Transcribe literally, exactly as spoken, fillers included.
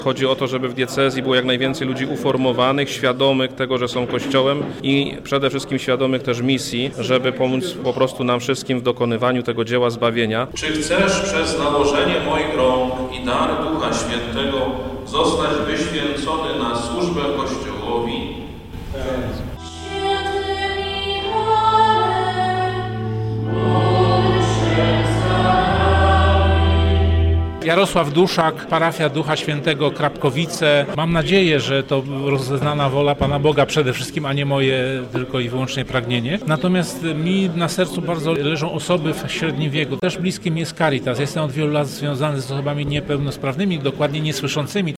Chodzi o to, żeby w diecezji było jak najwięcej ludzi uformowanych, świadomych tego, że są Kościołem i przede wszystkim świadomych też misji, żeby pomóc po prostu nam wszystkim w dokonywaniu tego dzieła zbawienia. Czy chcesz przez nałożenie moich rąk i dar Ducha Świętego zostać wyświęcony na służbę Kościołowi? Jarosław Duszak, parafia Ducha Świętego Krapkowice. Mam nadzieję, że to rozeznana wola Pana Boga przede wszystkim, a nie moje tylko i wyłącznie pragnienie. Natomiast mi na sercu bardzo leżą osoby w średnim wieku. Też bliskim jest Caritas. Jestem od wielu lat związany z osobami niepełnosprawnymi, dokładnie niesłyszącymi.